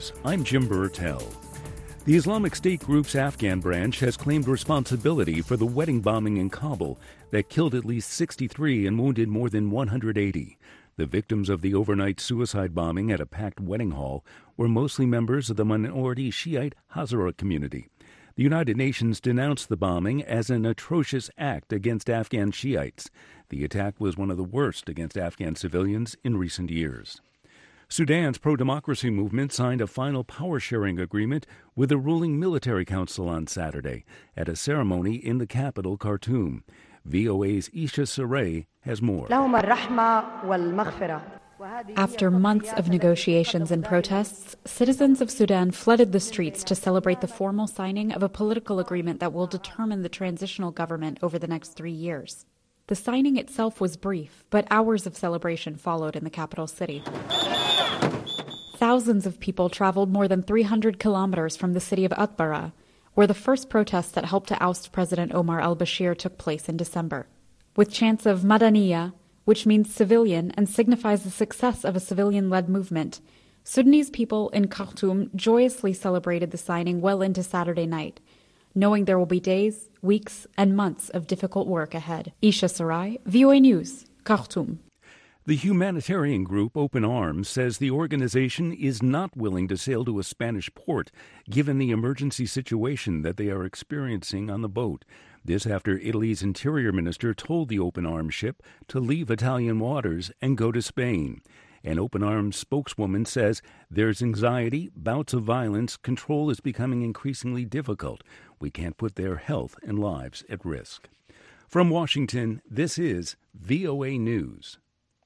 News. I'm Jim Burtell. The Islamic State group's Afghan branch has claimed responsibility for the wedding bombing in Kabul that killed at least 63 and wounded more than 180. The victims of the overnight suicide bombing at a packed wedding hall were mostly members of the minority Shiite Hazara community. The United Nations denounced the bombing as an atrocious act against Afghan Shiites. The attack was one of the worst against Afghan civilians in recent years. Sudan's pro-democracy movement signed a final power-sharing agreement with the ruling military council on Saturday at a ceremony in the capital, Khartoum. VOA's Isha Saray has more. After months of negotiations and protests, citizens of Sudan flooded the streets to celebrate the formal signing of a political agreement that will determine the transitional government over the next 3 years. The signing itself was brief, but hours of celebration followed in the capital city. Thousands of people traveled more than 300 kilometers from the city of Atbara, where the first protests that helped to oust President Omar al-Bashir took place in December. With chants of Madaniya, which means civilian and signifies the success of a civilian-led movement, Sudanese people in Khartoum joyously celebrated the signing well into Saturday night, knowing there will be days, weeks, and months of difficult work ahead. Isha Sarai, VOA News, Khartoum. The humanitarian group Open Arms says the organization is not willing to sail to a Spanish port given the emergency situation that they are experiencing on the boat. This after Italy's interior minister told the Open Arms ship to leave Italian waters and go to Spain. An Open Arms spokeswoman says there's anxiety, bouts of violence, control is becoming increasingly difficult. We can't put their health and lives at risk. From Washington, this is VOA News.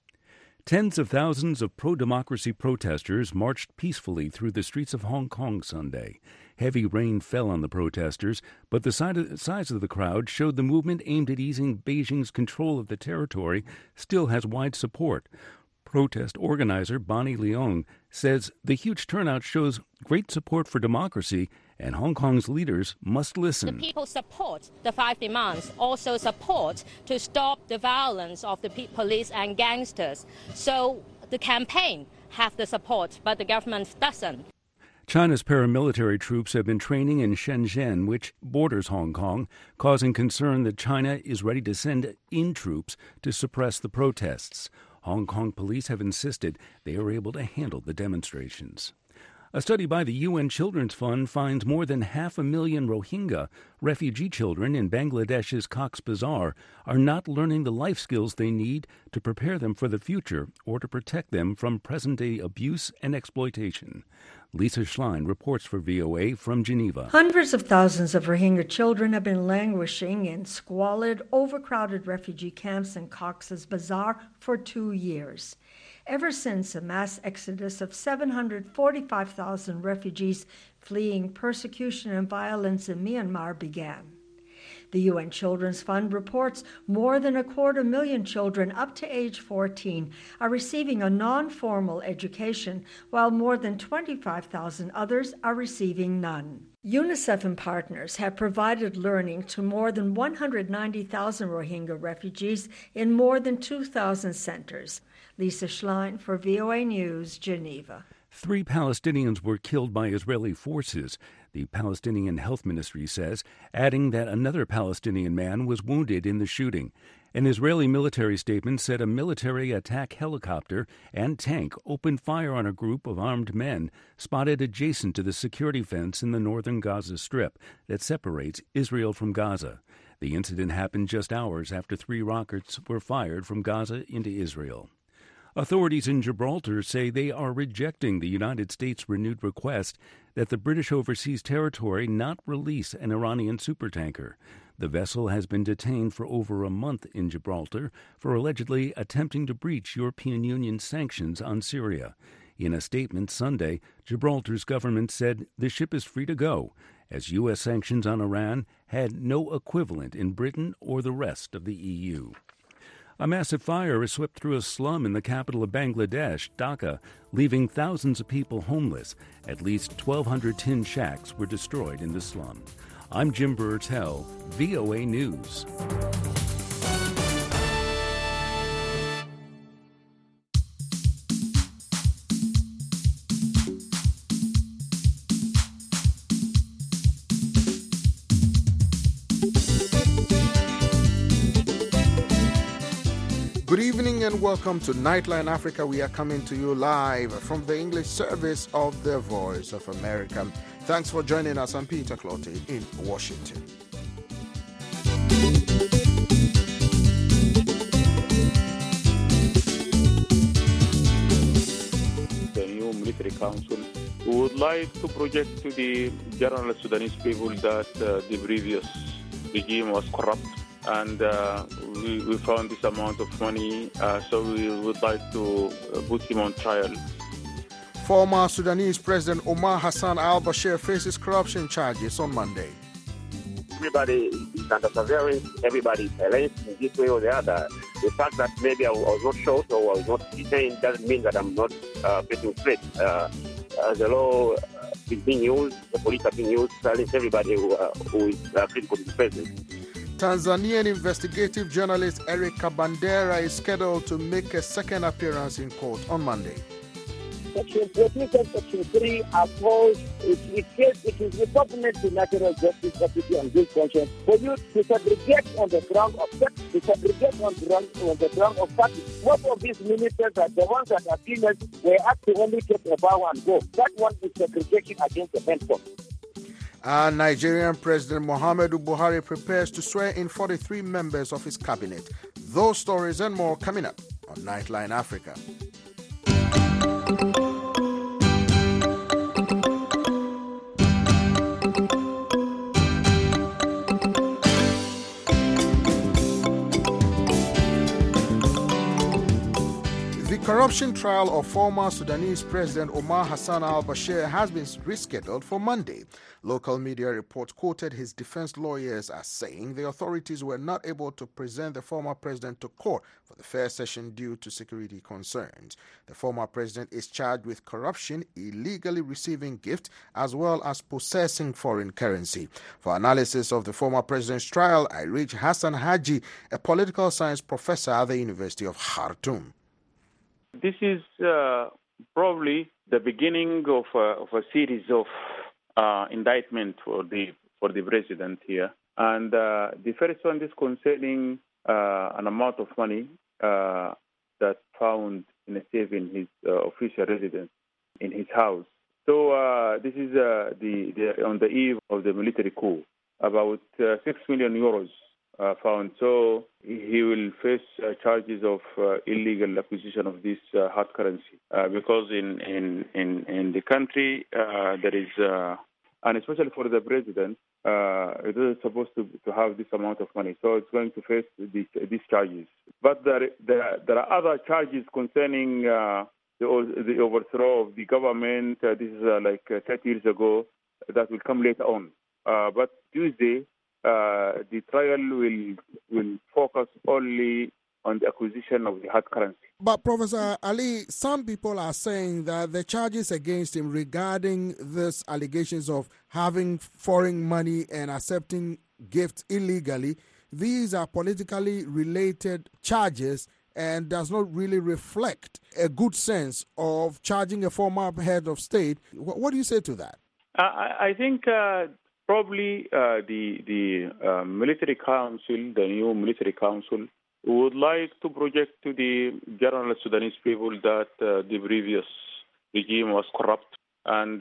Tens of thousands of pro-democracy protesters marched peacefully through the streets of Hong Kong Sunday. Heavy rain fell on the protesters, but the size of the crowd showed the movement aimed at easing Beijing's control of the territory still has wide support. Protest organizer Bonnie Leong says the huge turnout shows great support for democracy and Hong Kong's leaders must listen. The people support the 5 demands, also support to stop the violence of the police and gangsters. So the campaign have the support, but the government doesn't. China's paramilitary troops have been training in Shenzhen, which borders Hong Kong, causing concern that China is ready to send in troops to suppress the protests. Hong Kong police have insisted they are able to handle the demonstrations. A study by the UN Children's Fund finds more than 500,000 Rohingya refugee children in Bangladesh's Cox's Bazar are not learning the life skills they need to prepare them for the future or to protect them from present-day abuse and exploitation. Lisa Schlein reports for VOA from Geneva. Hundreds of thousands of Rohingya children have been languishing in squalid, overcrowded refugee camps in Cox's Bazar for 2 years. Ever since a mass exodus of 745,000 refugees fleeing persecution and violence in Myanmar began. The UN Children's Fund reports more than 250,000 children up to age 14 are receiving a non-formal education, while more than 25,000 others are receiving none. UNICEF and partners have provided learning to more than 190,000 Rohingya refugees in more than 2,000 centers. Lisa Schlein for VOA News, Geneva. 3 Palestinians were killed by Israeli forces, the Palestinian Health Ministry says, adding that another Palestinian man was wounded in the shooting. An Israeli military statement said a military attack helicopter and tank opened fire on a group of armed men spotted adjacent to the security fence in the northern Gaza Strip that separates Israel from Gaza. The incident happened just hours after 3 rockets were fired from Gaza into Israel. Authorities in Gibraltar say they are rejecting the United States' renewed request that the British Overseas Territory not release an Iranian supertanker. The vessel has been detained for over a month in Gibraltar for allegedly attempting to breach European Union sanctions on Syria. In a statement Sunday, Gibraltar's government said the ship is free to go, as U.S. sanctions on Iran had no equivalent in Britain or the rest of the EU. A massive fire has swept through a slum in the capital of Bangladesh, Dhaka, leaving thousands of people homeless. At least 1,200 tin shacks were destroyed in the slum. I'm Jim Burtell, VOA News. Good evening and welcome to Nightline Africa. We are coming to you live from the English service of the Voice of America. Thanks for joining us. I'm Peter Clottey in Washington. The new military council would like to project to the general Sudanese people that the previous regime was corrupt. And we found this amount of money, so we would like to put him on trial. Former Sudanese President Omar Hassan al-Bashir faces corruption charges on Monday. Everybody is under surveillance, everybody is harassed in this way or the other. The fact that maybe I was not shot or I was not detained doesn't mean that I'm not facing threat. The law is being used, the police are being used to silence everybody who is critical to the president. Tanzanian investigative journalist Eric Kabandera is scheduled to make a second appearance in court on Monday. Section 14 and Section 3 are called, it says it is repugnant to natural justice, equity, and good conscience for you to segregate on the ground of sex, to segregate on the ground of party. Most of these ministers are the ones that are females, were asked to only take a bow and go. That one is segregation against the men. Nigerian President Muhammadu Buhari prepares to swear in 43 members of his cabinet. Those stories and more coming up on Nightline Africa. The corruption trial of former Sudanese President Omar Hassan al-Bashir has been rescheduled for Monday. Local media reports quoted his defense lawyers as saying the authorities were not able to present the former president to court for the first session due to security concerns. The former president is charged with corruption, illegally receiving gifts, as well as possessing foreign currency. For analysis of the former president's trial, I reached Hassan Haji, a political science professor at the University of Khartoum. This is probably the beginning of a series of indictment for the president here, and the first one is concerning an amount of money that found in a safe in his official residence in his house. So this is on the eve of the military coup. About 6 million euros found. So he will face charges of illegal acquisition of this hard currency because in the country there is, and especially for the president, it is supposed to have this amount of money. So it's going to face these charges. But there are other charges concerning the overthrow of the government. This is like 30 years ago. That will come later on. But Tuesday, the trial will focus only on the acquisition of the hard currency. But Professor Ali, some people are saying that the charges against him regarding these allegations of having foreign money and accepting gifts illegally, these are politically related charges and does not really reflect a good sense of charging a former head of state. What do you say to that? I think probably the military council, the new military council, would like to project to the general Sudanese people that the previous regime was corrupt, and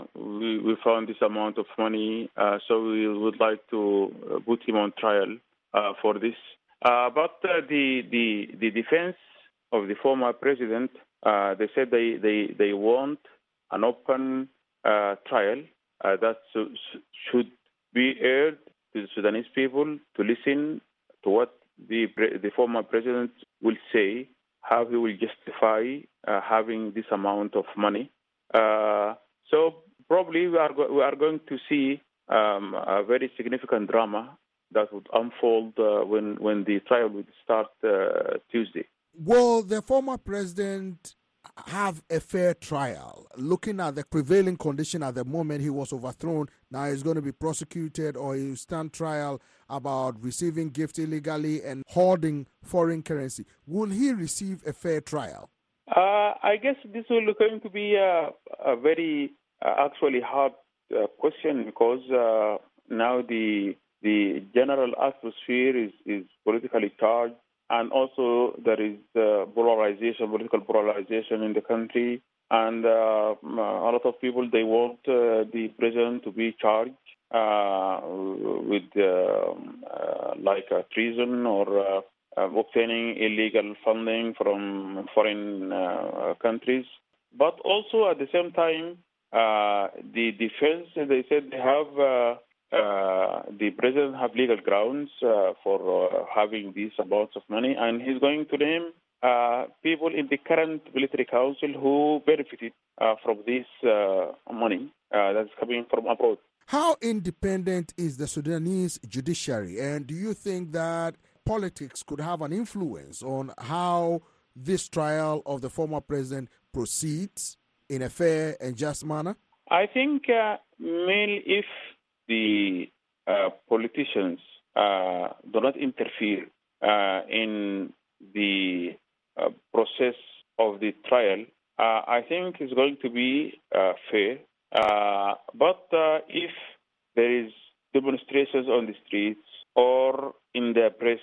we found this amount of money, so we would like to put him on trial for this. But the defense of the former president, they said they want an open trial that should be aired to the Sudanese people to listen to what the former president will say, how he will justify having this amount of money. So probably we are going to see a very significant drama that would unfold when the trial would start Tuesday. Will the former president have a fair trial? Looking at the prevailing condition at the moment, he was overthrown. Now he's going to be prosecuted, or he will stand trial about receiving gifts illegally and hoarding foreign currency. Will he receive a fair trial? I guess this will going to be a very actually hard question, because now the the general atmosphere is politically charged, and also there is political polarization in the country, and a lot of people, they want the president to be charged with like treason or obtaining illegal funding from foreign countries. But also at the same time, the defense, they said they have the president have legal grounds for having these amounts of money, and he's going to name people in the current military council who benefited from this money that's coming from abroad. How independent is the Sudanese judiciary, and do you think that politics could have an influence on how this trial of the former president proceeds in a fair and just manner? I think mainly if the politicians do not interfere in the process of the trial, I think it's going to be fair. But if there is demonstrations on the streets or in the press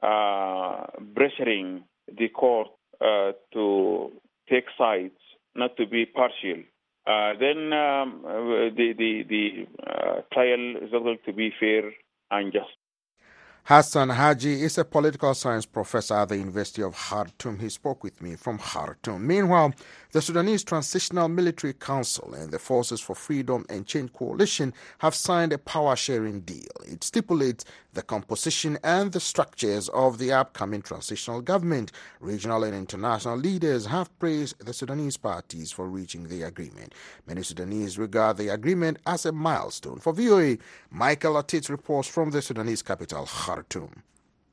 pressuring the court to take sides, not to be partial, then the trial is not going to be fair and just. Hassan Haji is a political science professor at the University of Khartoum. He spoke with me from Khartoum. Meanwhile, the Sudanese Transitional Military Council and the Forces for Freedom and Change Coalition have signed a power-sharing deal. It stipulates the composition and the structures of the upcoming transitional government. Regional and international leaders have praised the Sudanese parties for reaching the agreement. Many Sudanese regard the agreement as a milestone. For VOA, Michael Atit reports from the Sudanese capital, Khartoum.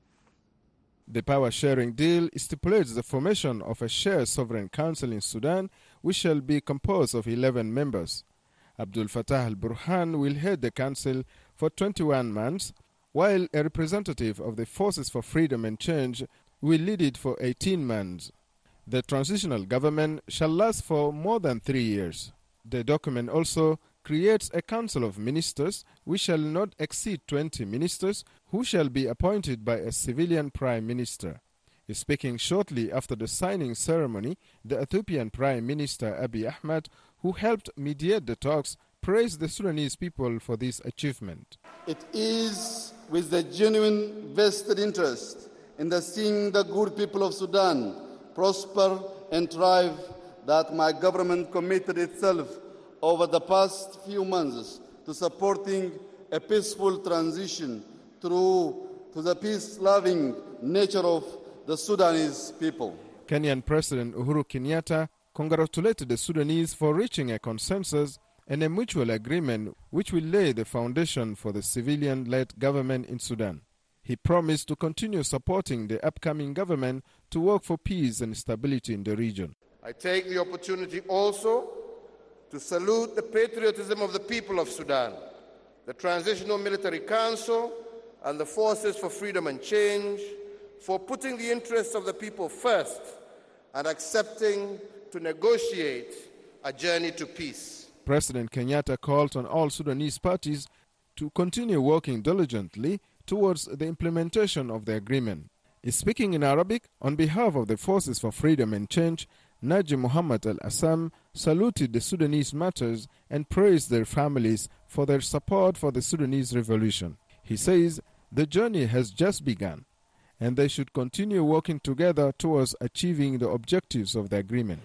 The power-sharing deal stipulates the formation of a shared sovereign council in Sudan, which shall be composed of 11 members. Abdul Fattah al-Burhan will head the council for 21 months, while a representative of the Forces for Freedom and Change will lead it for 18 months. The transitional government shall last for more than 3 years. The document also creates a council of ministers which shall not exceed 20 ministers who shall be appointed by a civilian prime minister. Speaking shortly after the signing ceremony, the Ethiopian Prime Minister Abiy Ahmed, who helped mediate the talks, praised the Sudanese people for this achievement. It is with the genuine vested interest in seeing the good people of Sudan prosper and thrive that my government committed itself over the past few months to supporting a peaceful transition to the peace-loving nature of the Sudanese people. Kenyan President Uhuru Kenyatta congratulated the Sudanese for reaching a consensus and a mutual agreement which will lay the foundation for the civilian-led government in Sudan. He promised to continue supporting the upcoming government to work for peace and stability in the region. I take the opportunity also to salute the patriotism of the people of Sudan, the Transitional Military Council, and the Forces for Freedom and Change for putting the interests of the people first and accepting to negotiate a journey to peace. President Kenyatta called on all Sudanese parties to continue working diligently towards the implementation of the agreement. Speaking in Arabic, on behalf of the Forces for Freedom and Change, Najib Muhammad Al-Assam saluted the Sudanese martyrs and praised their families for their support for the Sudanese revolution. He says the journey has just begun and they should continue working together towards achieving the objectives of the agreement.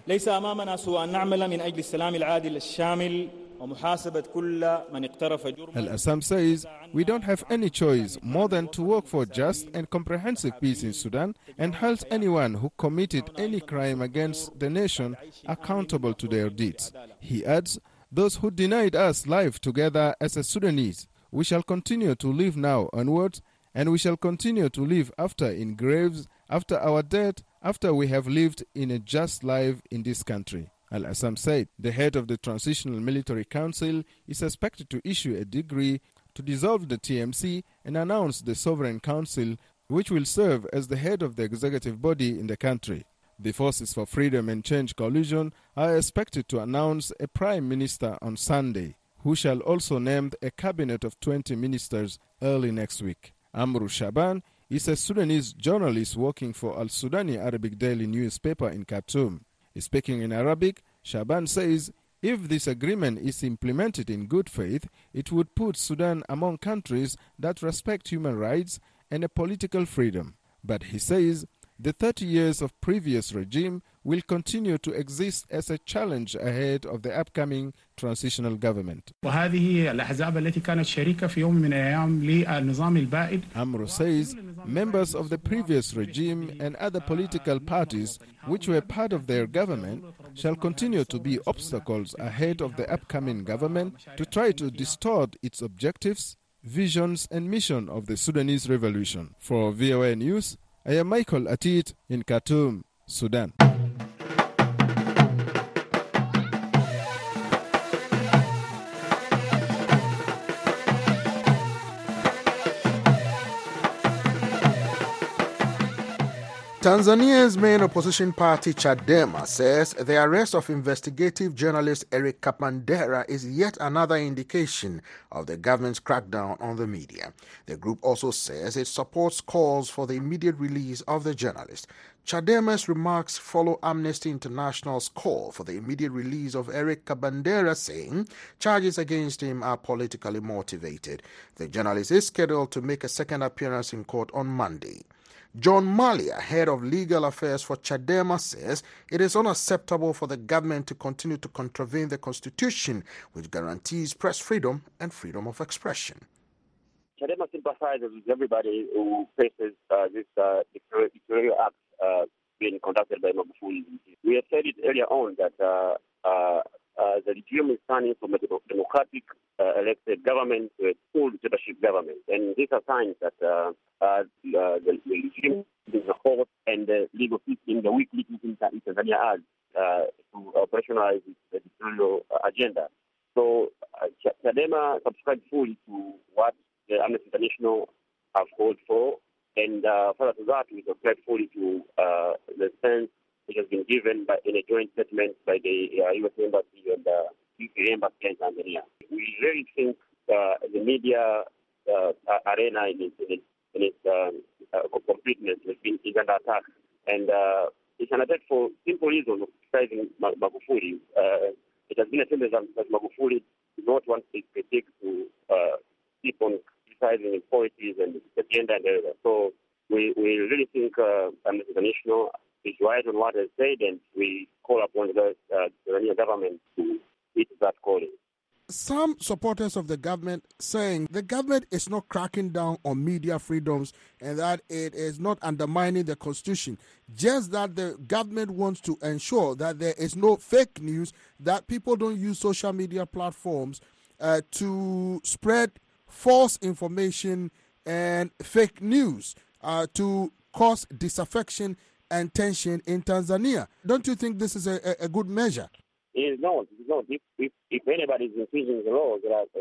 Al-Assam says, we don't have any choice more than to work for just and comprehensive peace in Sudan and hold anyone who committed any crime against the nation accountable to their deeds. He adds, those who denied us life together as a Sudanese, we shall continue to live now onwards, and we shall continue to live after in graves, after our death, after we have lived in a just life in this country. Al-Assam said the head of the Transitional Military Council is expected to issue a decree to dissolve the TMC and announce the Sovereign Council, which will serve as the head of the executive body in the country. The Forces for Freedom and Change coalition are expected to announce a prime minister on Sunday, who shall also name a cabinet of 20 ministers early next week. Amru Shaban is a Sudanese journalist working for Al Sudani Arabic daily newspaper in Khartoum. Speaking in Arabic, Shaban says if this agreement is implemented in good faith, it would put Sudan among countries that respect human rights and a political freedom. But he says the 30 years of previous regime will continue to exist as a challenge ahead of the upcoming transitional government. Amro says members of the previous regime and other political parties which were part of their government shall continue to be obstacles ahead of the upcoming government to try to distort its objectives, visions and mission of the Sudanese revolution. For VOA News, I am Michael Atit in Khartoum, Sudan. Tanzania's main opposition party, Chadema, says the arrest of investigative journalist Eric Kabendera is yet another indication of the government's crackdown on the media. The group also says it supports calls for the immediate release of the journalist. Chadema's remarks follow Amnesty International's call for the immediate release of Eric Kabendera, saying charges against him are politically motivated. The journalist is scheduled to make a second appearance in court on Monday. John Malia, head of legal affairs for Chadema, says it is unacceptable for the government to continue to contravene the Constitution, which guarantees press freedom and freedom of expression. Chadema sympathizes with everybody who faces this dictatorial act being conducted by Magufuli. We have said it earlier on that the regime is turning from a democratic elected government to a full dictatorship government. And these are signs that the regime, the court, and the legal system, the weak system that Tanzania has to operationalize its dictatorial agenda. So Chadema subscribes fully to what the Amnesty International have called for, and further to that, we subscribe fully to the sense which has been given in a joint statement by the U.S. Embassy and the UK Embassy in Tanzania. We really think the media arena in its completeness is under attack. And it's an attack for simple reason of criticizing Magufuli. It has been a tendency that Magufuli does not want his critics to keep on criticizing his policies and his agenda and everything. So we really think Amnesty International is right on what has said, and we call upon the Tanzanian government to meet that calling. Some supporters of the government saying the government is not cracking down on media freedoms and that it is not undermining the Constitution, just that the government wants to ensure that there is no fake news, that people don't use social media platforms to spread false information and fake news to cause disaffection and tension in Tanzania. Don't you think this is a good measure? It is not. If anybody is infringing the law,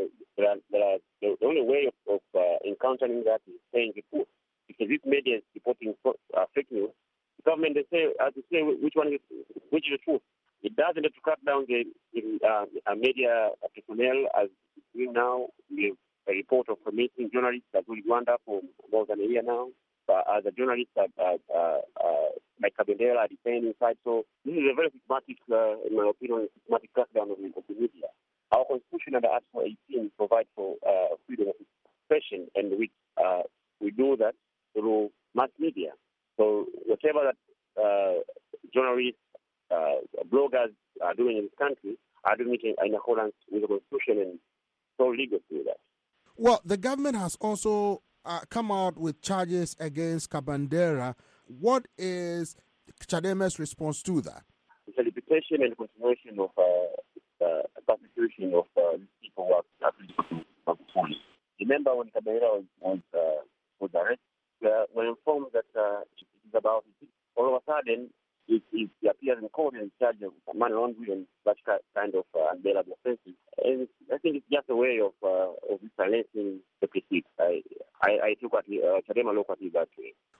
the only way of encountering that is saying the truth. Because this media is reporting fake news, the government they say which is the truth. It doesn't have to cut down the media personnel as we now. We have a report of a missing journalist that will Rwanda for more than a year now. As a journalist, like Kabendera are detained inside. So this is a very systematic, in my opinion, systematic crackdown of the media. Our Constitution under Article 18 provides for freedom of expression, and we do that through mass media. So whatever that journalists, bloggers are doing in this country are doing it in accordance with the Constitution, and so legal to do that. Well, the government has also come out with charges against Kabendera. What is Chadema's response to that? It's a reputation and continuation of persecution of people who are actually Magufuli. Remember when Kabendera was arrested, we were informed that it is about it. All of a sudden, he appears in court and charged of money laundering and such kind of unbailable offenses. And I think it's just a way of silencing the critics. I took what Chadema looked at it that way.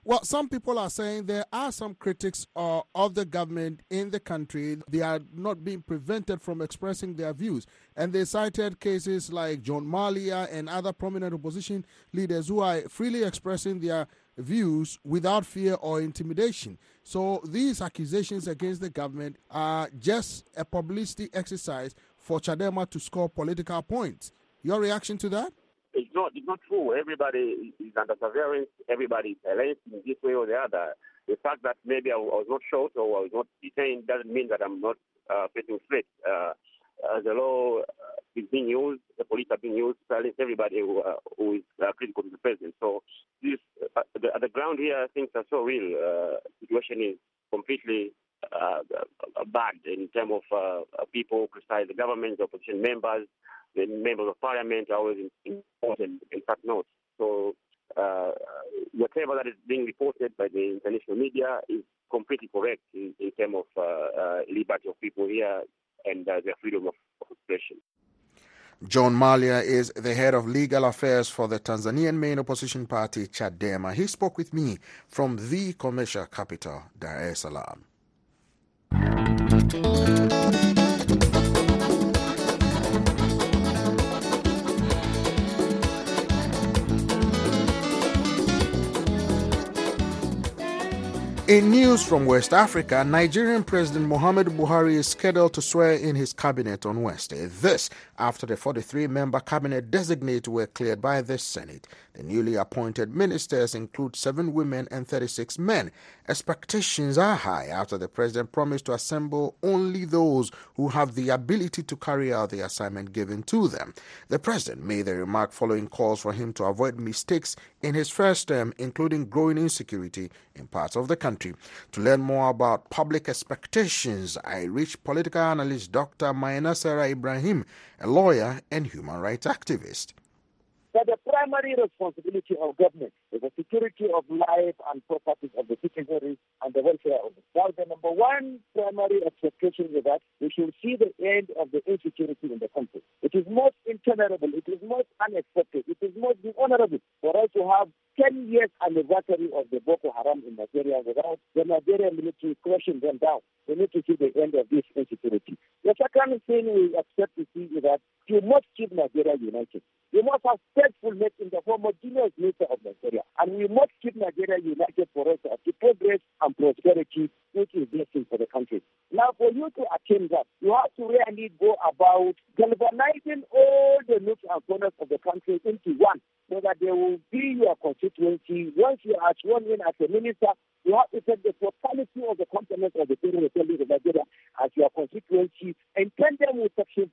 Well, some people are saying there are some critics of the government in the country. They are not being prevented from expressing their views. And they cited cases like John Malia and other prominent opposition leaders who are freely expressing their views without fear or intimidation. So these accusations against the government are just a publicity exercise for Chadema to score political points. Your reaction to that? It's not true. Everybody is under surveillance. Everybody is silenced in this way or the other. The fact that maybe I was not shot or I was not detained doesn't mean that I'm not facing threats. The law is being used. The police are being used to silence everybody who is critical to the president. So this, at the ground here, things are so real. The situation is completely bad in terms of people criticize the government, the opposition members. The members of parliament are always important in fact notes. So whatever that is being reported by the international media is completely correct in terms of liberty of people here and their freedom of expression. John Malia is the head of legal affairs for the Tanzanian main opposition party, Chadema. He spoke with me from the commercial capital, Dar es Salaam. In news from West Africa, Nigerian President Muhammadu Buhari is scheduled to swear in his cabinet on Wednesday. This after the 43-member cabinet designate were cleared by the Senate. The newly appointed ministers include 7 women and 36 men. Expectations are high after the president promised to assemble only those who have the ability to carry out the assignment given to them. The president made the remark following calls for him to avoid mistakes in his first term, including growing insecurity in parts of the country. To learn more about public expectations, I reached political analyst Dr. Maina Sarah Ibrahim, a lawyer and human rights activist. That the primary responsibility of government is the security of life and properties of the citizenry and the welfare of it. Now, the number one primary expectation is that we should see the end of the insecurity in the country. It is most intolerable, it is most unexpected, it is most dishonorable for us to have 10 years anniversary of the Boko Haram in Nigeria without the Nigerian military crushing them down. We need to see the end of this insecurity. The second thing we expect to see is that you must keep Nigeria united. We must have faithfulness in the homogeneous nature of Nigeria. And we must keep Nigeria united for us to achieve progress and prosperity, which is blessing for the country. Now, for you to attain that, you have to really go about galvanizing all the nooks and corners of the country into one, so that there will be your constituency. Once you are sworn in as a minister, you have to take the totality of the components of the Federal Assembly of Nigeria as your constituency, and tandem with Section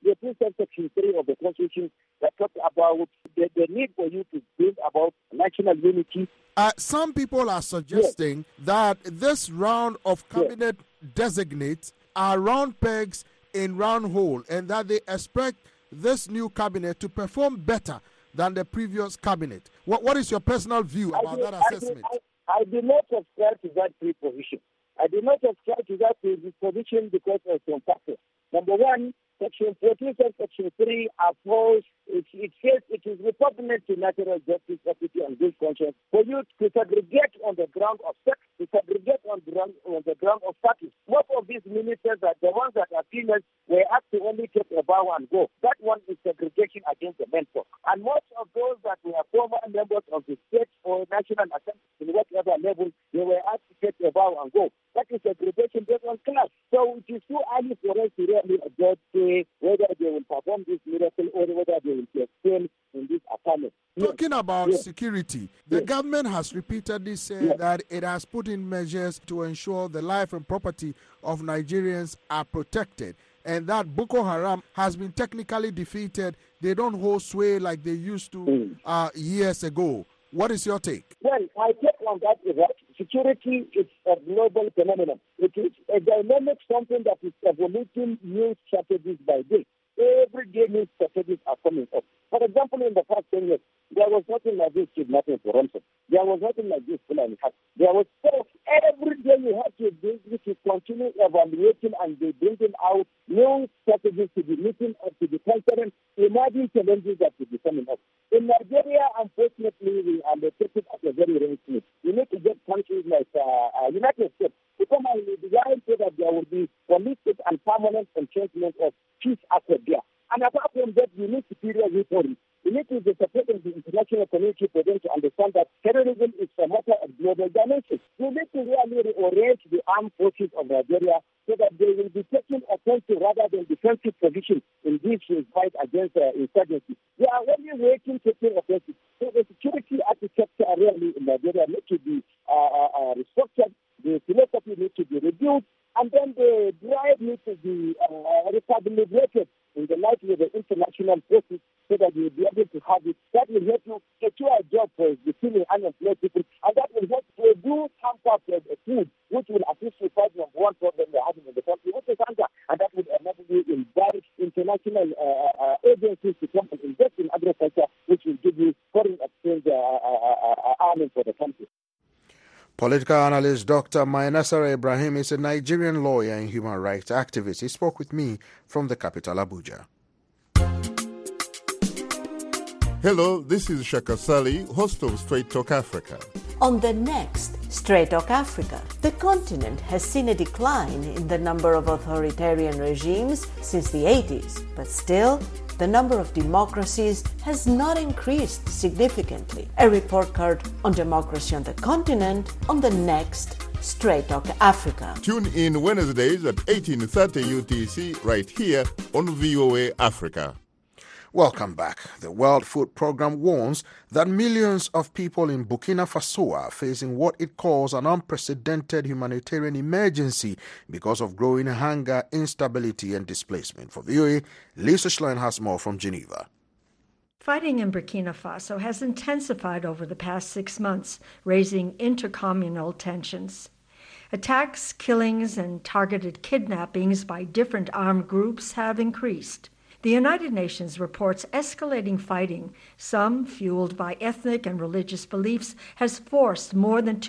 3 of the Constitution that talks about the need for you to bring about national unity. Some people are suggesting that this round of cabinet designates are round pegs in round hole, and that they expect this new cabinet to perform better than the previous cabinet. What is your personal view about that assessment? I do not subscribe to that preposition. I do not subscribe to that preposition because of some factors. Number one, Section 14 and Section 3 upholds, it says it is repugnant to natural justice, equity, and good conscience for you to segregate on the ground of sex, to segregate on the ground of status. Most of these ministers, are the ones that are females, were asked to only take a bow and go. That one is segregation against the men. And most of those that were former members of the state or national assembly, in whatever level, they were asked to take a bow and go. That is segregation based on class. So it is too early for us to really judge whether they will perform this miracle or whether they will fail in this assignment. Talking about security, the government has repeatedly said that it has put in measures to ensure the life and property of Nigerians are protected, and that Boko Haram has been technically defeated. They don't hold sway like they used to years ago. What is your take? Well, my take on that is that security is a global phenomenon. It is a dynamic something that is evolving new strategies by day. Every day new strategies are coming up. For example, in the past 10 years, there was nothing like this kidnapping for ransom. There was nothing like this Fulani hack. There was every day you have to continue evaluating and bringing out new strategies to be meeting up to the concurrent emerging challenges that will be coming up. In Nigeria, unfortunately, we are located at a very wrong place. We we need to get countries like United States to come and design so that there will be holistic and permanent entrenchment of peace accord there. And apart from that, we need superior reform. We need to be supporting the international community for them to understand that terrorism is a matter of global dimension. We need to really reorient the armed forces of Nigeria so that they will be taking offensive rather than defensive position in this fight against insurgency. They are only waiting to take offensive. So the security architecture really in Nigeria needs to be restructured. The philosophy needs to be reviewed, and then the drive needs to be recalibrated in the light of the international forces so that we will be able to have it. That will help you secure a job for the feeling unemployed people, and that will help produce hamper food, which will assist with fighting one problem we are having in the country, which is hunger, and that will enable you to invite international agencies to come and invest in agriculture, which will give you foreign exchange earnings for the country. Political analyst Dr. Mayanasara Ibrahim is a Nigerian lawyer and human rights activist. He spoke with me from the capital, Abuja. Hello, this is Shaka Sali, host of Straight Talk Africa. On the next Straight Talk Africa, the continent has seen a decline in the number of authoritarian regimes since the 80s, but still, the number of democracies has not increased significantly. A report card on democracy on the continent on the next Straight Talk Africa. Tune in Wednesdays at 18:30 UTC right here on VOA Africa. Welcome back. The World Food Programme warns that millions of people in Burkina Faso are facing what it calls an unprecedented humanitarian emergency because of growing hunger, instability and displacement. For VOA, Lisa Schlein has more from Geneva. Fighting in Burkina Faso has intensified over the past 6 months, raising intercommunal tensions. Attacks, killings and targeted kidnappings by different armed groups have increased. The United Nations reports escalating fighting, some fueled by ethnic and religious beliefs, has forced more than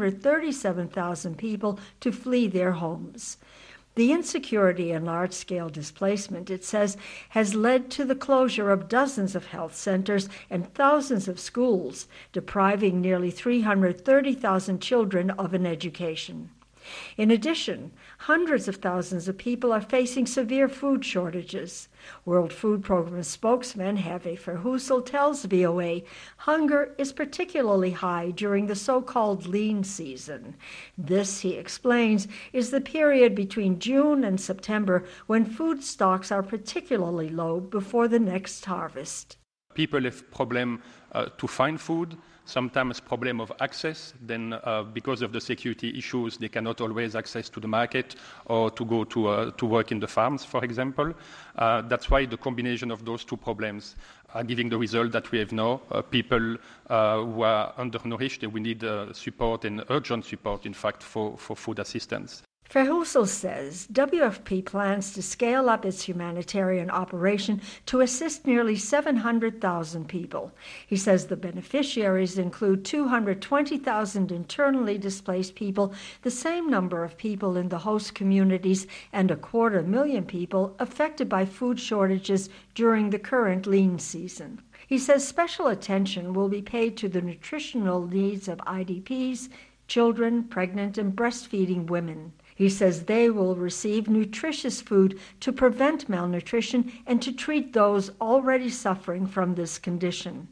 237,000 people to flee their homes. The insecurity and large-scale displacement, it says, has led to the closure of dozens of health centers and thousands of schools, depriving nearly 330,000 children of an education. In addition, hundreds of thousands of people are facing severe food shortages. World Food Programme spokesman Hervé Verheussel tells VOA hunger is particularly high during the so-called lean season. This, he explains, is the period between June and September when food stocks are particularly low before the next harvest. People have problem to find food. Sometimes problem of access, then because of the security issues, they cannot always access to the market or to go to work in the farms, for example. That's why the combination of those two problems are giving the result that we have now. People who are undernourished, we need support and urgent support, in fact, for food assistance. Verheussel says WFP plans to scale up its humanitarian operation to assist nearly 700,000 people. He says the beneficiaries include 220,000 internally displaced people, the same number of people in the host communities, and 250,000 people affected by food shortages during the current lean season. He says special attention will be paid to the nutritional needs of IDPs, children, pregnant, and breastfeeding women. He says they will receive nutritious food to prevent malnutrition and to treat those already suffering from this condition.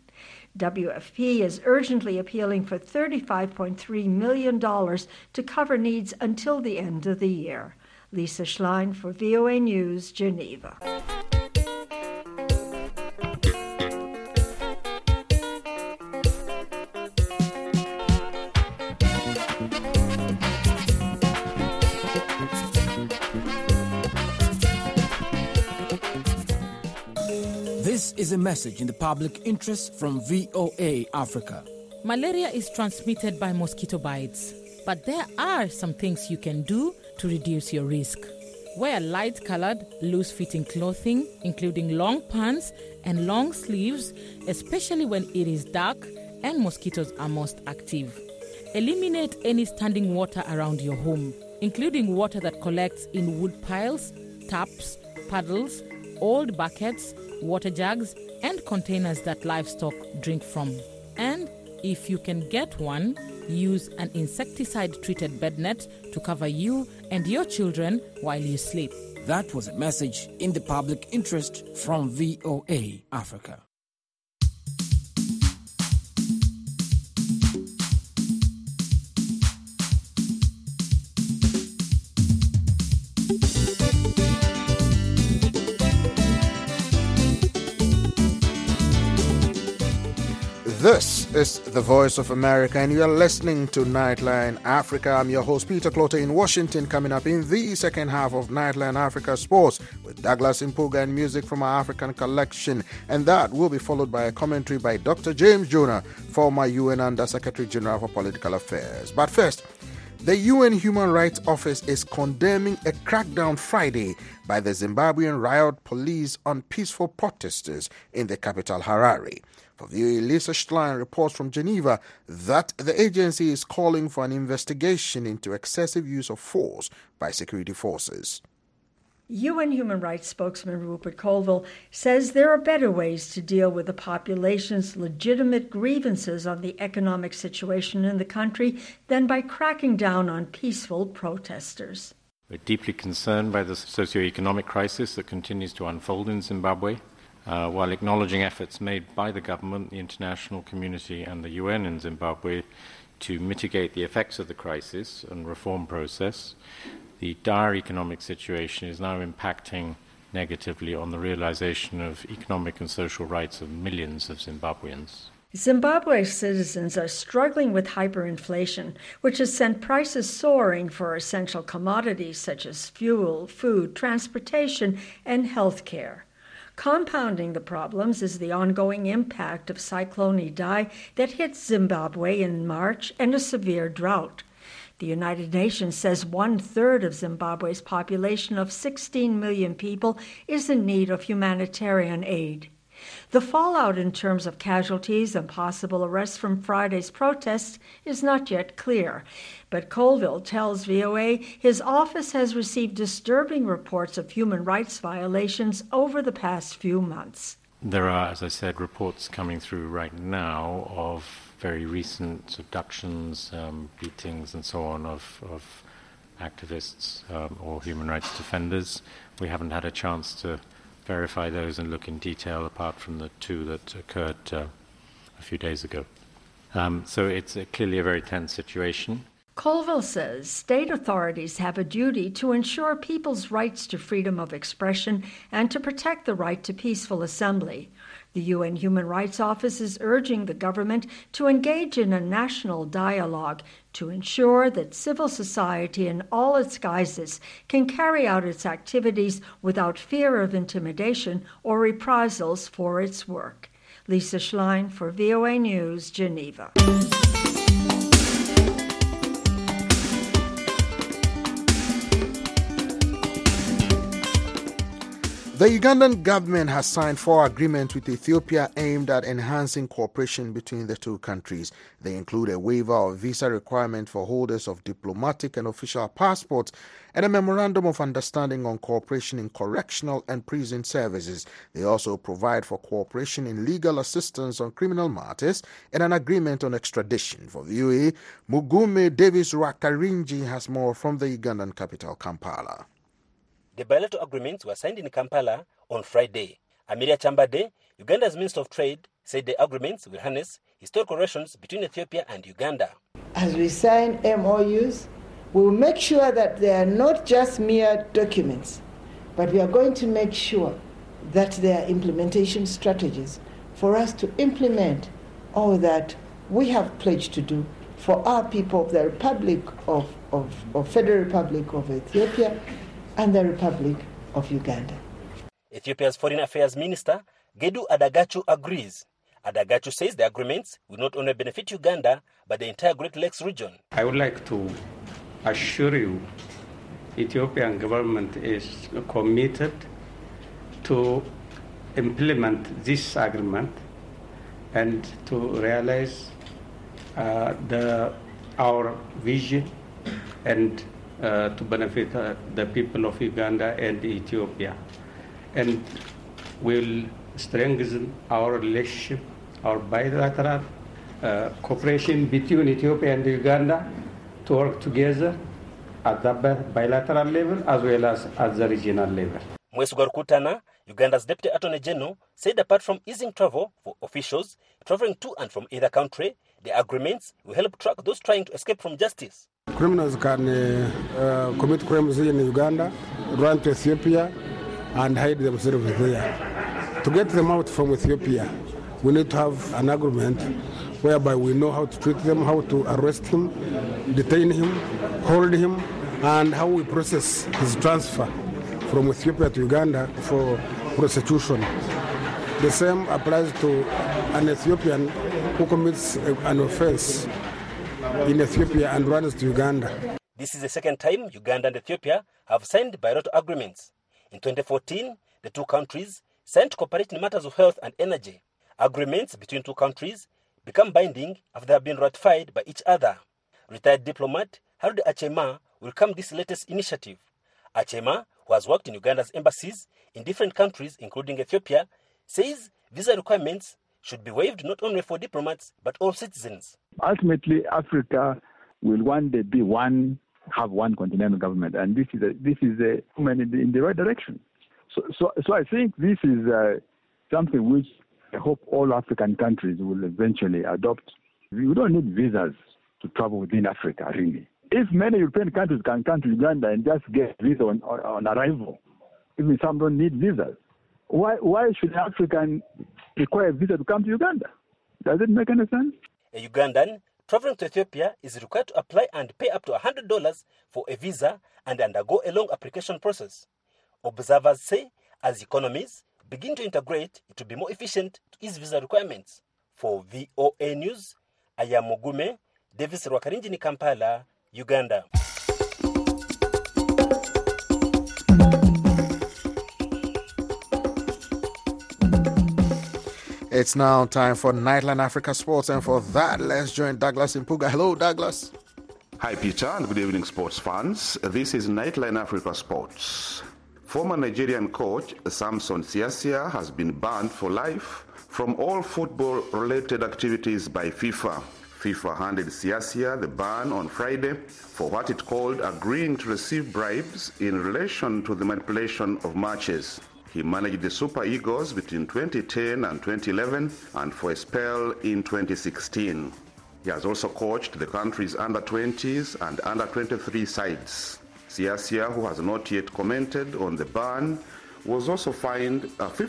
WFP is urgently appealing for $35.3 million to cover needs until the end of the year. Lisa Schlein for VOA News, Geneva. This is a message in the public interest from VOA Africa. Malaria is transmitted by mosquito bites, but there are some things you can do to reduce your risk. Wear light-colored, loose-fitting clothing, including long pants and long sleeves, especially when it is dark and mosquitoes are most active. Eliminate any standing water around your home, including water that collects in wood piles, taps, puddles, old buckets, water jugs, and containers that livestock drink from. And If you can get one, use an insecticide-treated bed net to cover you and your children while you sleep. That was a message in the public interest from VOA Africa. This is the Voice of America, and you are listening to Nightline Africa. I'm your host, Peter Clotter, in Washington. Coming up in the second half of Nightline Africa Sports with Douglas Impuga and music from our African collection. And that will be followed by a commentary by Dr. James Jonah, former UN Under-Secretary General for Political Affairs. But first, the UN Human Rights Office is condemning a crackdown Friday by the Zimbabwean riot police on peaceful protesters in the capital, Harare. For VOA, Lisa Schlein reports from Geneva that the agency is calling for an investigation into excessive use of force by security forces. UN Human Rights spokesman Rupert Colville says there are better ways to deal with the population's legitimate grievances on the economic situation in the country than by cracking down on peaceful protesters. We're deeply concerned by the socio-economic crisis that continues to unfold in Zimbabwe. While acknowledging efforts made by the government, the international community and the UN in Zimbabwe to mitigate the effects of the crisis and reform process, the dire economic situation is now impacting negatively on the realization of economic and social rights of millions of Zimbabweans. Zimbabwe's citizens are struggling with hyperinflation, which has sent prices soaring for essential commodities such as fuel, food, transportation, and health care. Compounding the problems is the ongoing impact of Cyclone Idai that hit Zimbabwe in March and a severe drought. The United Nations says 1/3 of Zimbabwe's population of 16 million people is in need of humanitarian aid. The fallout in terms of casualties and possible arrests from Friday's protests is not yet clear, but Colville tells VOA his office has received disturbing reports of human rights violations over the past few months. There are, as I said, reports coming through right now of very recent abductions, beatings and so on of activists or human rights defenders. We haven't had a chance to verify those and look in detail apart from the two that occurred a few days ago. So it's clearly a very tense situation. Colville says state authorities have a duty to ensure people's rights to freedom of expression and to protect the right to peaceful assembly. The UN Human Rights Office is urging the government to engage in a national dialogue to ensure that civil society in all its guises can carry out its activities without fear of intimidation or reprisals for its work. Lisa Schlein for VOA News, Geneva. The Ugandan government has signed 4 agreements with Ethiopia aimed at enhancing cooperation between the two countries. They include a waiver of visa requirement for holders of diplomatic and official passports and a memorandum of understanding on cooperation in correctional and prison services. They also provide for cooperation in legal assistance on criminal matters and an agreement on extradition. For VOA, Mugume Davis Rakarinji has more from the Ugandan capital, Kampala. The bilateral agreements were signed in Kampala on Friday. Amiria Chambade, Uganda's Minister of Trade, said the agreements will harness historical relations between Ethiopia and Uganda. As we sign MOUs, we will make sure that they are not just mere documents, but we are going to make sure that they are implementation strategies for us to implement all that we have pledged to do for our people of the Republic of Federal Republic of Ethiopia and the Republic of Uganda. Ethiopia's Foreign Affairs Minister, Gedu Adagachu, agrees. Adagachu says the agreements will not only benefit Uganda, but the entire Great Lakes region. I would like to assure you, Ethiopian government is committed to implement this agreement and to realize our vision and to benefit the people of Uganda and Ethiopia. And will strengthen our relationship, our bilateral cooperation between Ethiopia and Uganda to work together at the bilateral level as well as at the regional level. Mwesigwa Rukutana, Uganda's Deputy Attorney General, said apart from easing travel for officials traveling to and from either country, the agreements will help track those trying to escape from justice. Criminals can commit crimes in Uganda, run to Ethiopia, and hide themselves there. To get them out from Ethiopia, we need to have an agreement whereby we know how to treat them, how to arrest him, detain him, hold him, and how we process his transfer from Ethiopia to Uganda for prosecution. The same applies to an Ethiopian who commits an offense in Ethiopia and runs to Uganda. This is the second time Uganda and Ethiopia have signed bilateral agreements. In 2014, the two countries signed to cooperate in matters of health and energy. Agreements between two countries become binding after they have been ratified by each other. Retired diplomat Harold Achema welcomed this latest initiative. Achema, who has worked in Uganda's embassies in different countries, including Ethiopia, says visa requirements should be waived not only for diplomats but all citizens. Ultimately, Africa will one day be have one continental government, and this is a movement in the right direction. So I think this is something which I hope all African countries will eventually adopt. We don't need visas to travel within Africa, really. If many European countries can come to Uganda and just get visa on arrival, even some don't need visas, why should African require a visa to come to Uganda? Does it make any sense? A Ugandan traveling to Ethiopia is required to apply and pay up to $100 for a visa and undergo a long application process. Observers say as economies begin to integrate, it will be more efficient to ease visa requirements. For VOA News, I am Mugume, Davis Rwakarinjini, Kampala, Uganda. It's now time for Nightline Africa Sports, and for that, let's join Douglas Impuga. Hello, Douglas. Hi, Peter, and good evening, sports fans. This is Nightline Africa Sports. Former Nigerian coach Samson Siasia has been banned for life from all football-related activities by FIFA. FIFA handed Siasia the ban on Friday for what it called agreeing to receive bribes in relation to the manipulation of matches. He managed the Super Eagles between 2010 and 2011 and for a spell in 2016. He has also coached the country's under-20s and under-23 sides. Siasia, who has not yet commented on the ban, was also fined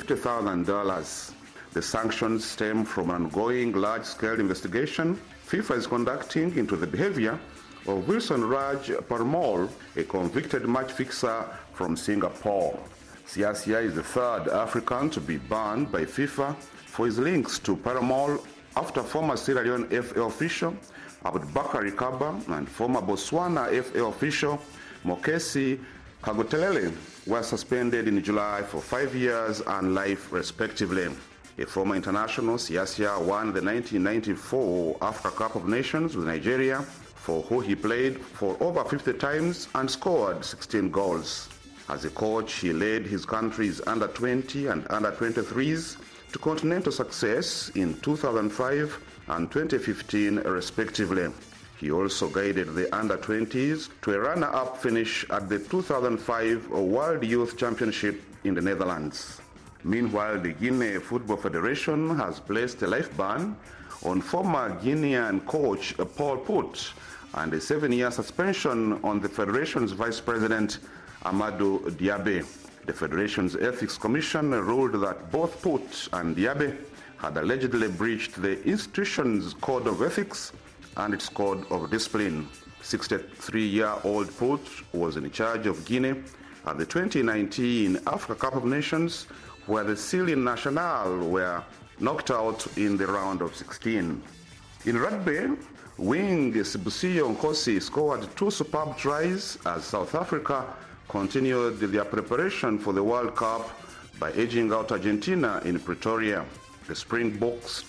$50,000. The sanctions stem from an ongoing large-scale investigation FIFA is conducting into the behavior of Wilson Raj Parmol, a convicted match fixer from Singapore. Siasia is the third African to be banned by FIFA for his links to Paramol after former Sierra Leone FA official Abubakar Kaba and former Botswana FA official Mokesi Kagotelele were suspended in July for 5 years and life respectively. A former international, Siasia won the 1994 Africa Cup of Nations with Nigeria, for who he played for over 50 times and scored 16 goals. As a coach, he led his country's under-20 and under-23s to continental success in 2005 and 2015 respectively. He also guided the under-20s to a runner-up finish at the 2005 World Youth Championship in the Netherlands. Meanwhile, the Guinea Football Federation has placed a life ban on former Guinean coach Paul Put and a 7-year suspension on the federation's vice president Amadou Diabe. The federation's ethics commission ruled that both Put and Diabe had allegedly breached the institution's code of ethics and its code of discipline. 63-year-old Put was in charge of Guinea at the 2019 Africa Cup of Nations, where the Syrian National were knocked out in the round of 16. In rugby, wing Sibusiyo Nkosi scored 2 superb tries as South Africa continued their preparation for the World Cup by edging out Argentina in Pretoria. The Springboks'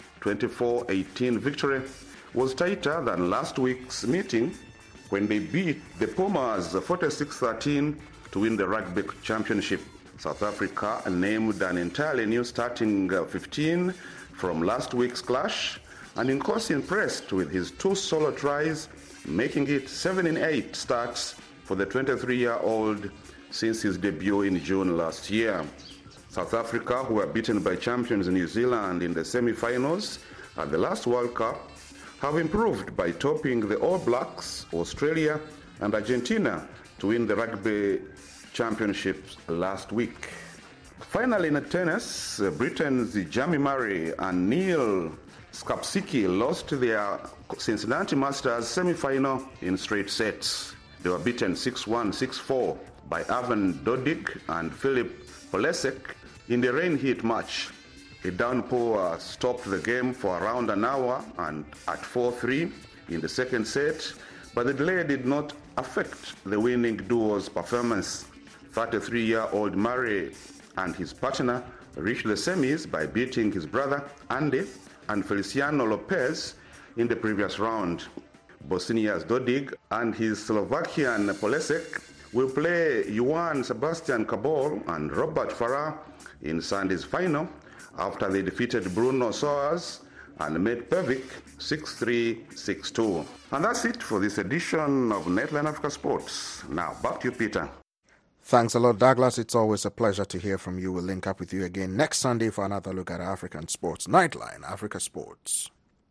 24-18 victory was tighter than last week's meeting when they beat the Pumas 46-13 to win the Rugby Championship. South Africa named an entirely new starting 15 from last week's clash and Nkosi impressed with his 2 solo tries, making it 7 in 8 starts for the 23-year-old since his debut in June last year. South Africa, who were beaten by champions New Zealand in the semi-finals at the last World Cup, have improved by topping the All Blacks, Australia and Argentina to win the Rugby Championships last week. Finally, in tennis, Britain's Jamie Murray and Neil Skapsicki lost their Cincinnati Masters semi-final in straight sets. They were beaten 6-1, 6-4 by Ivan Dodig and Filip Polesek in the rain-hit match. A downpour stopped the game for around an hour and at 4-3 in the second set, but the delay did not affect the winning duo's performance. 33-year-old Murray and his partner reached the semis by beating his brother Andy and Feliciano Lopez in the previous round. Bosnia's Dodig and his Slovakian Polesek will play Juan Sebastian Cabal and Robert Farah in Sunday's final after they defeated Bruno Soares and Mate Pevic 6-3, 6-2. And that's it for this edition of Nightline Africa Sports. Now, back to you, Peter. Thanks a lot, Douglas. It's always a pleasure to hear from you. We'll link up with you again next Sunday for another look at African sports. Nightline Africa Sports.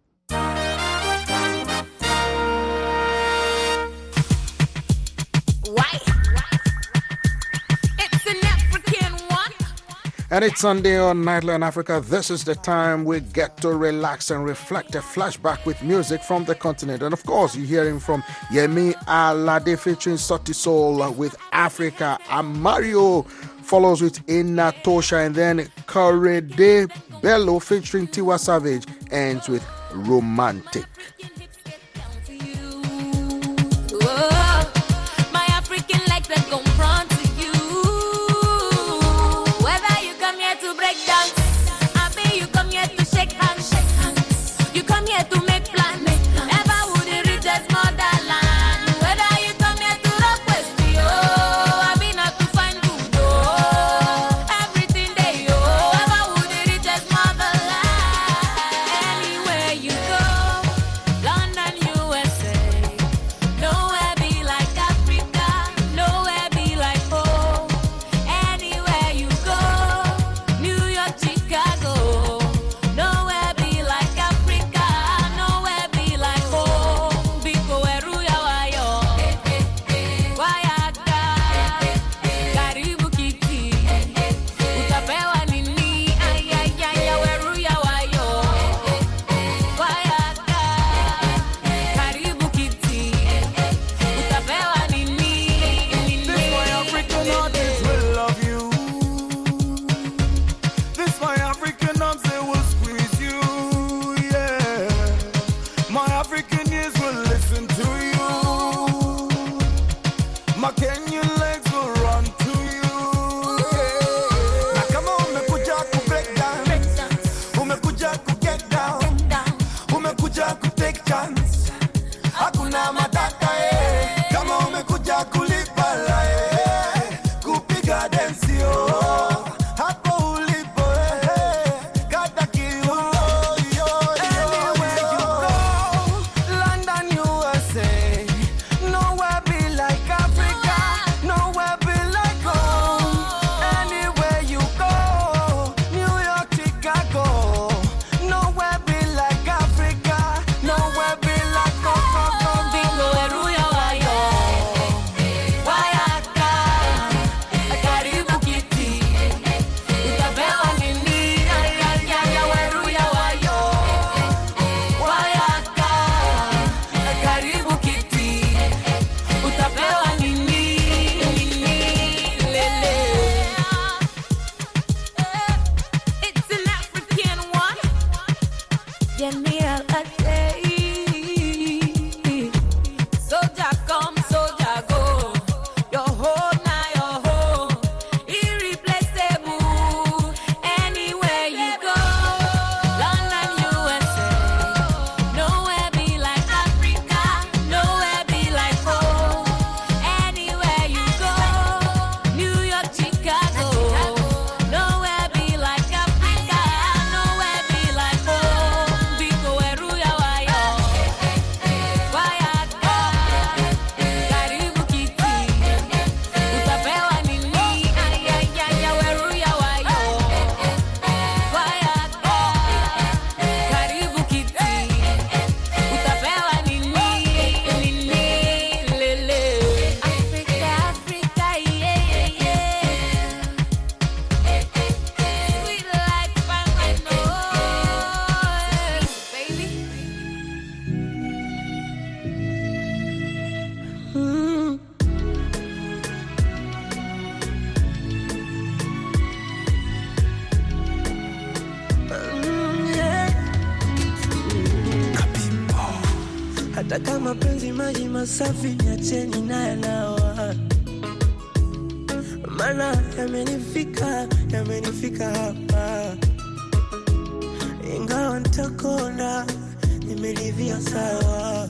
And it's Sunday on Nightline Africa. This is the time we get to relax and reflect, a flashback with music from the continent. And of course, you're hearing from Yemi Alade featuring Sauti Sol with Africa. And Mario follows with Inatosha. And then Korede Bello featuring Tiwa Savage ends with Romantic. My African legs that go front to you. Whether you come here to break dance, I mean you come here to shake hands. You come here to make plans. Never would it reach as motherland. Whether you come here to rock West, I mean not to find good, everything they Never would it reach as motherland. Anywhere you go, hata kama penzi maji masafi niacheni na yanawa. Maana yamenifika hapa, ingawa nitakona nimelivia sawa.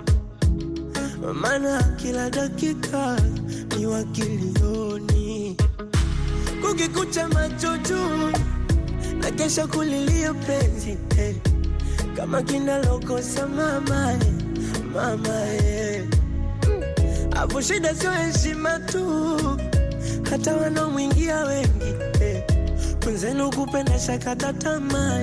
Maana kila dakika ni wakilioni, kukikucha macho juu na kesha kulilia penzi kama kinalokosa mama Afu shida sio heshima tu, hata wanaomwingia wengi kwenzenu kupenda shakata tamaa.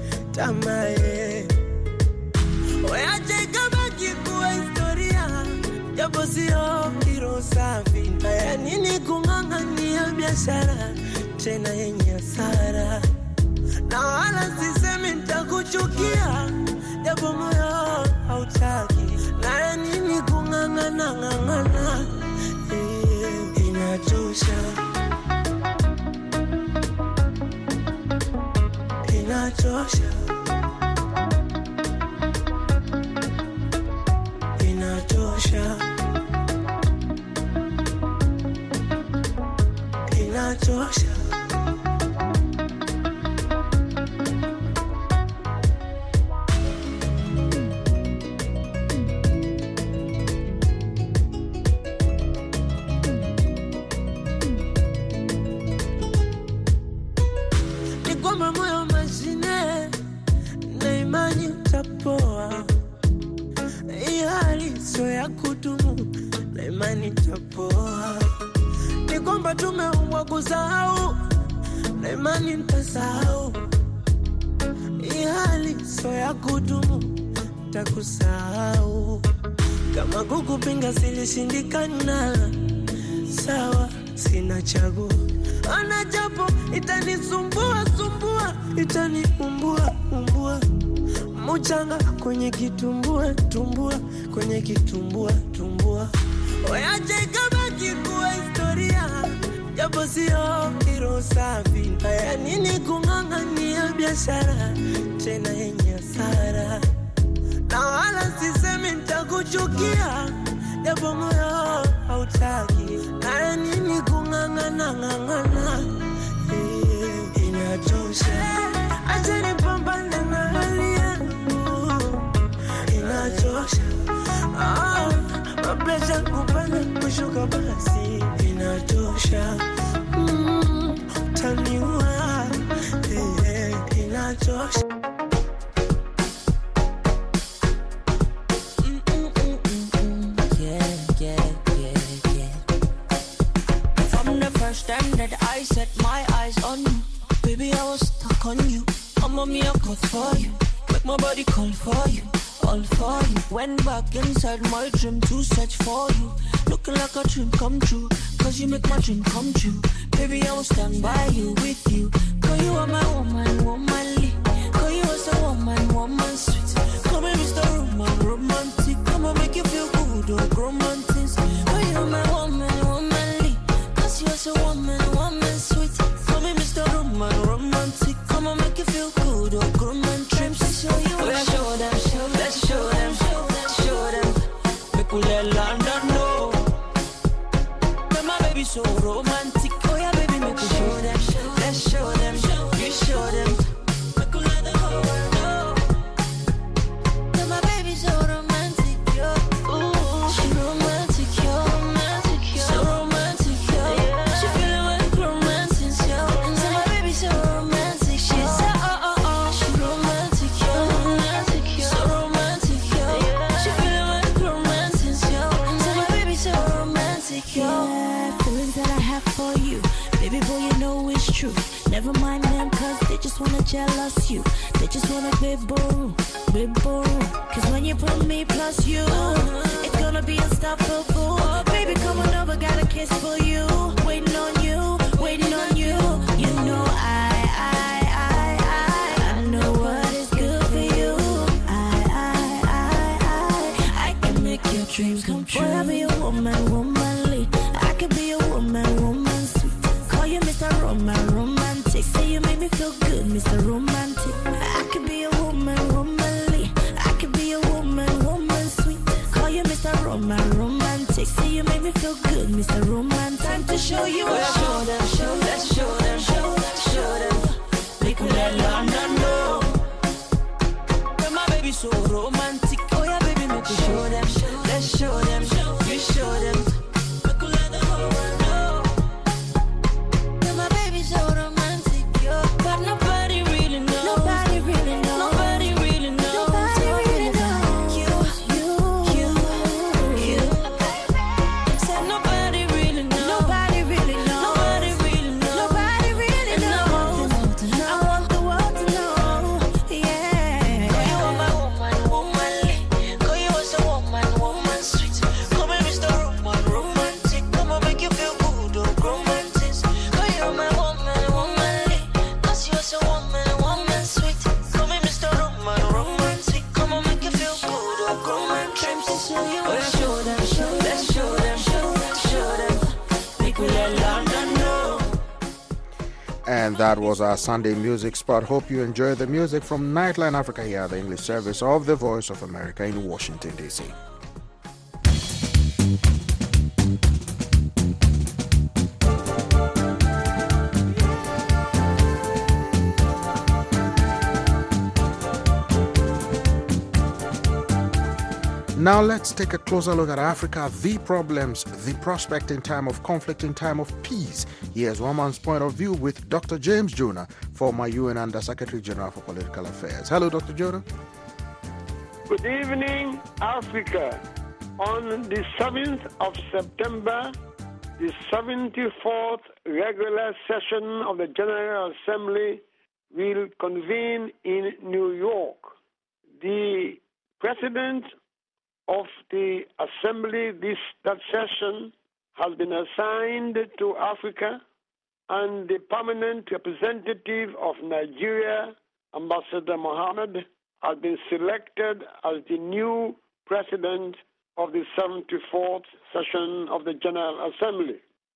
Weache kabaki kuwa historia, japo sio hilo safi. Haya nini kung'ang'ania biashara tena yenye hasara, na wala sisemi nitakuchukia, japo moyo hautaki. Na nini kung'ang'ana, inachosha, inachosha, inachosha, inachosha. Ni kwamba tumeumbwa kusahau, na imani nitasahau. Hii hali sio ya kudumu, nitakusahau. Kama kukupinga silishindikana, sawa, sina chaguo. Ana japo itanisumbua, itaniumbua. Mchanga kwenye kitumbua, kwenye kitumbua. Weache kabaki kuwa historia, japo sio hilo safi. Haya nini kung'ang'ania biashara tena yenye hasara, na wala sisemi nitakuchukia, japo moyo hautaki. Haya nini kung'ang'ana, inachosha. Acha nipambane na hali yangu, inachosha. Mapresha kupanda kushuka basi, inachosha. Taniua, inachosha. Yeah. From the first time that I set my eyes on you, baby, I was stuck on you. I'm a miracle for you, make my body call for you. All for you. Went back inside my dream to search for you. Looking like a dream come true, cause you make my dream come true. Baby, I will stand by you, with you. Cause you are my womanly. Cause you are so woman sweet. Come here, Mr. Romantic. Come and make you feel good, oh, romantic. Cause you are my womanly. Cause you are so woman sweet. Come here, Mr. Romantic. Come and make you feel good, oh, romantic. Show you, show them. Make we let London know that my baby so romantic. Oh yeah, baby, make we show them. Let's show them. You show them. Make we let the whole world know that my baby so romantic, yo. Ooh, she romantic, yo. So romantic, yo. She feeling like romantic, yo. So my baby so romantic. She's so she romantic, yo. So romantic, yo. She feeling like romantic, yo. So my baby so romantic, yo. Yeah, feelings that I have for you, baby boy, you know it's true. Never mind them, cause they just wanna jealous you. They just wanna be boo. Cause when you put me plus you, it's gonna be unstoppable. Baby, come on over, got a kiss for you. Waiting on you. You know I know what is good for you. I can make your dreams come true. Boy, I'll be a womanly. I can be a woman sweet. Call you Mr. Romantic. Say you make me feel good, Mr. Romantic. I can be a womanly. I can be a woman sweet. romantic. See you make me feel good, Mr. Romantic. Time to show you. Show them, let's show them, show them. Make me let London know. But my baby so romantic. Oh yeah, baby, make me show them. Let's show them, you show them. Make me let the whole world know. But my baby so romantic, yo. But nobody really knows. Nobody really knows. Nobody really knows. Nobody really knows. You. Said nobody really knows. Nobody really knows. Nobody really knows. Nobody really knows. I want the world to know. Yeah. Girl, you are my woman, womanly. Girl, you are so woman, sweet. Come here, Mr. Roman, romantic. Come on, make you feel good, oh, romantic. Girl, you are my woman, womanly. Cause you are so woman, sweet. Come here, Mr. Roman, romantic. Come on, make you feel good, oh, romantic. Time to show you. Show them, let's show them, show them. Make me let London know. And that was our Sunday music spot. Hope you enjoy the music from Nightline Africa here, the English service of the Voice of America in Washington, D.C. Now let's take a closer look at Africa, the problems, the prospect in time of conflict, in time of peace. Here's one man's point of view with Dr. James Jonah, former UN Under Secretary General for Political Affairs. Hello, Dr. Jonah. Good evening, Africa. On the 7th of September, the 74th regular session of the General Assembly will convene in New York. The president of the Assembly, that session has been assigned to Africa, and the permanent representative of Nigeria, Ambassador Mohammed, has been selected as the new president of the 74th session of the General Assembly.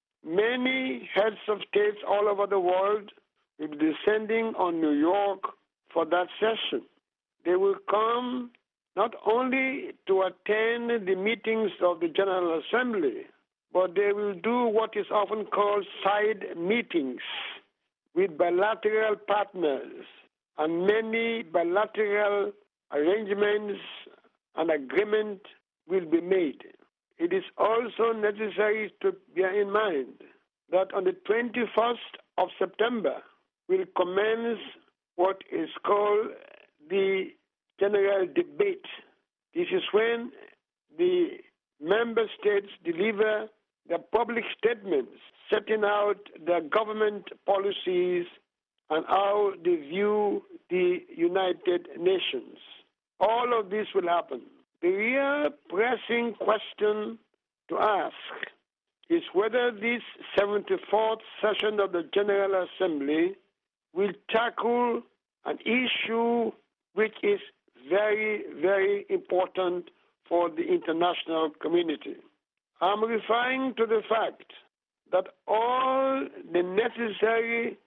Many heads of states all over the world will be descending on New York for that session. They will come not only to attend the meetings of the General Assembly, but they will do what is often called side meetings with bilateral partners, and many bilateral arrangements and agreements will be made. It is also necessary to bear in mind that on the 21st of September will commence what is called the general debate. This is when the member states deliver their public statements setting out their government policies and how they view the United Nations. All of this will happen. The real pressing question to ask is whether this 74th session of the General Assembly will tackle an issue which is very, very important for the international community. I'm referring to the fact that all the necessary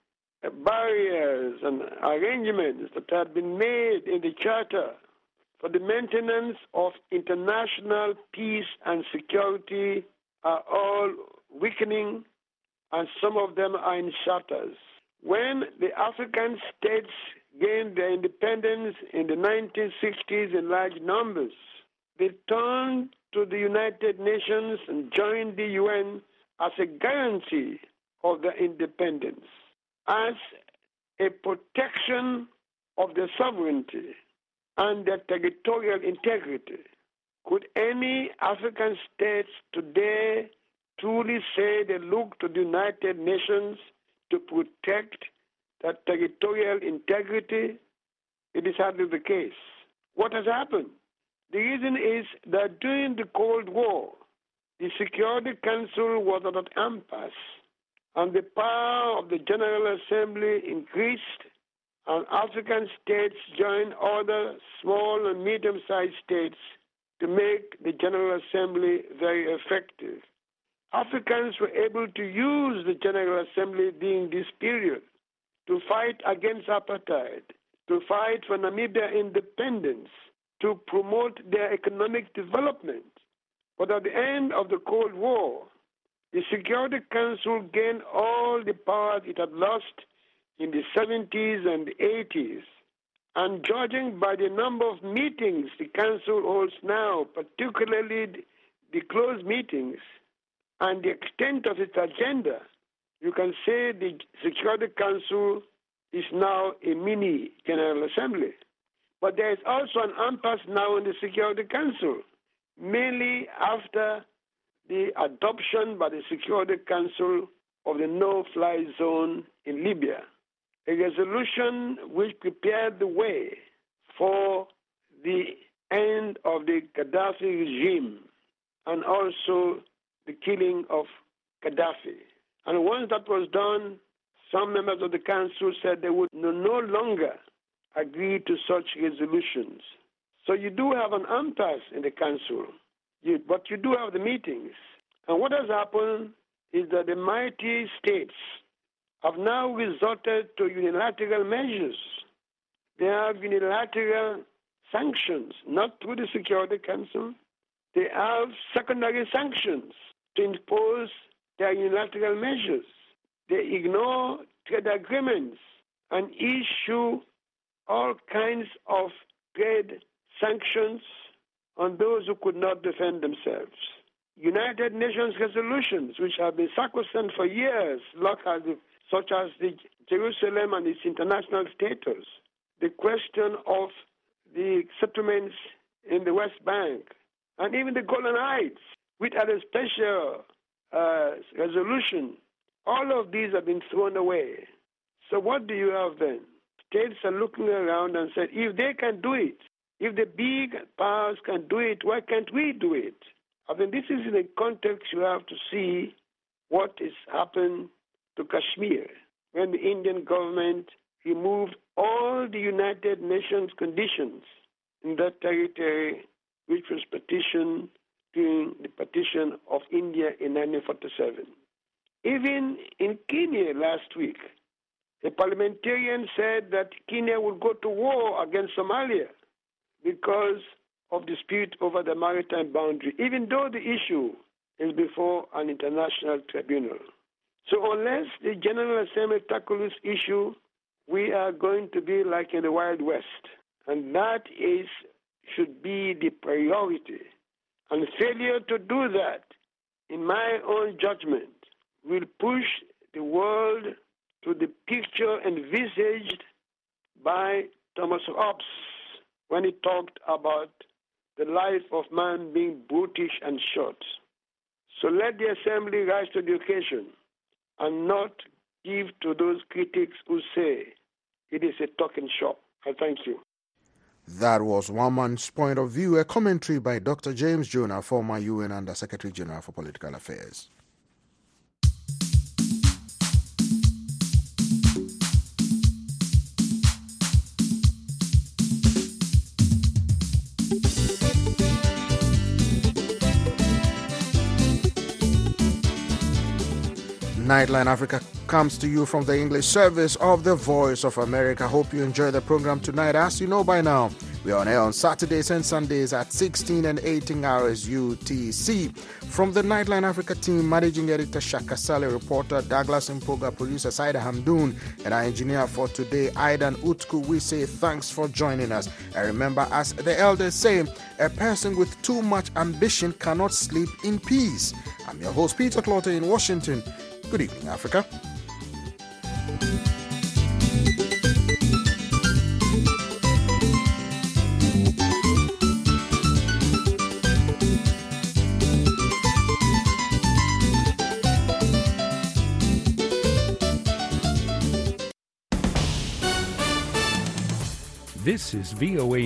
barriers and arrangements that have been made in the Charter for the maintenance of international peace and security are all weakening, and some of them are in shatters. When the African states gained their independence in the 1960s in large numbers, they turned to the United Nations and joined the UN as a guarantee of their independence, as a protection of their sovereignty and their territorial integrity. Could any African states today truly say they look to the United Nations to protect that territorial integrity? It is hardly the case. What has happened? The reason is that during the Cold War, the Security Council was at an impasse, and the power of the General Assembly increased, and African states joined other small and medium-sized states to make the General Assembly very effective. Africans were able to use the General Assembly during this period to fight against apartheid, to fight for Namibia independence, to promote their economic development. But at the end of the Cold War, the Security Council gained all the powers it had lost in the 70s and the 80s. And judging by the number of meetings the Council holds now, particularly the closed meetings, and the extent of its agenda, you can say the Security Council is now a mini General Assembly. But there is also an impasse now in the Security Council, mainly after the adoption by the Security Council of the no-fly zone in Libya, a resolution which prepared the way for the end of the Gaddafi regime and also the killing of Gaddafi. And once that was done, some members of the council said they would no longer agree to such resolutions. So you do have an impasse in the council, but you do have the meetings. And what has happened is that the mighty states have now resorted to unilateral measures. They have unilateral sanctions, not through the Security Council. They have secondary sanctions to impose their unilateral measures. They ignore trade agreements and issue all kinds of trade sanctions on those who could not defend themselves. United Nations resolutions, which have been sacrosanct for years, such as the Jerusalem and its international status, the question of the settlements in the West Bank, and even the Golan Heights, which had a special resolution, all of these have been thrown away. So what do you have then? States are looking around and said, if they can do it, if the big powers can do it, why can't we do it? I mean, this is in the context you have to see what has happened to Kashmir, when the Indian government removed all the United Nations conditions in that territory, which was petitioned during the partition of India in 1947. Even in Kenya last week, a parliamentarian said that Kenya would go to war against Somalia because of dispute over the maritime boundary, even though the issue is before an international tribunal. So unless the General Assembly tackles this issue, we are going to be like in the Wild West. And that should be the priority. And failure to do that, in my own judgment, will push the world to the picture envisaged by Thomas Hobbes when he talked about the life of man being brutish and short. So let the Assembly rise to the occasion and not give to those critics who say it is a talking shop. I thank you. That was one man's point of view, a commentary by Dr. James Jonah, former UN Under-Secretary General for Political Affairs. Nightline Africa comes to you from the English service of the Voice of America. Hope you enjoy the program tonight. As you know by now, we are on air on Saturdays and Sundays at 16 and 18 hours UTC. From the Nightline Africa team, Managing Editor Shaka Saleh, reporter Douglas Mpoga, producer Saida Hamdoun, and our engineer for today, Aidan Utku, we say thanks for joining us. And remember, as the elders say, a person with too much ambition cannot sleep in peace. I'm your host, Peter Clotter in Washington. Good evening, Africa. This is VOA